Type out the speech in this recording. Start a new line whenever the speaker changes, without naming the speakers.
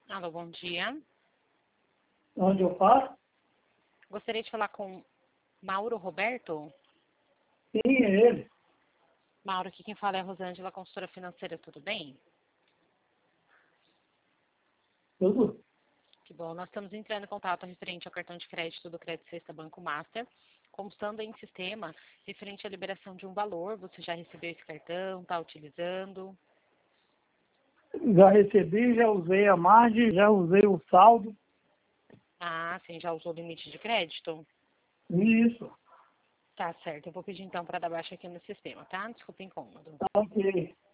Alô, bom dia.
Onde eu faço?
Gostaria de falar com Mauro Roberto.
Sim, é ele.
Mauro, aqui quem fala é a Rosângela, consultora financeira, tudo bem?
Tudo?
Que bom, nós estamos entrando em contato referente ao cartão de crédito do Crédito Sexta Banco Master, constando em sistema referente à liberação de um valor. Você já recebeu esse cartão, está utilizando?
Já recebi, já usei a margem, já usei o saldo.
Ah, sim, já usou o limite de crédito?
Isso.
Tá certo, eu vou pedir então para dar baixa aqui no sistema, tá? Desculpa o incômodo.
Tá ok.